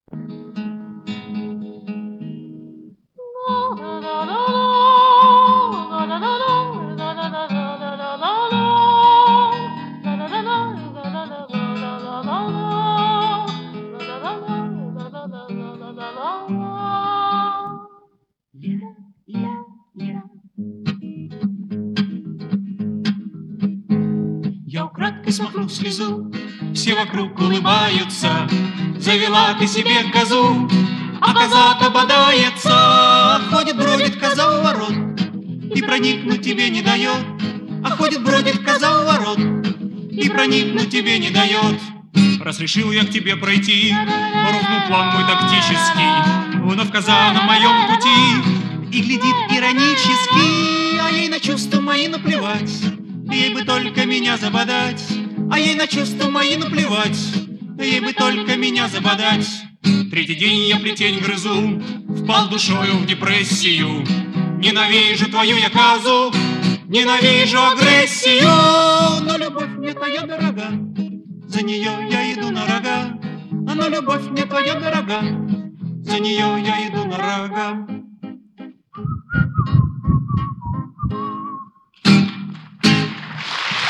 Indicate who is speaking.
Speaker 1: Я украдкой смахнул слезу, все вокруг улыбаются. Завела ты себе козу, а коза-то бодается. Ходит, бродит коза у ворот и проникнуть тебе не дает. А ходит, бродит коза у ворот и проникнуть тебе не дает. Раз решил я к тебе пройти, рухнул план мой тактический. Вновь коза на моем пути и глядит иронически. А ей на чувства мои наплевать, ей бы только меня забодать. А ей на чувства мои наплевать, ей бы только меня забодать. Третий день я плетень грызу, впал душою в депрессию. Ненавижу твою я козу, ненавижу агрессию. Но любовь мне твоя дорога, за нее я иду на рога. Но любовь мне твоя дорога, за нее я иду на рога.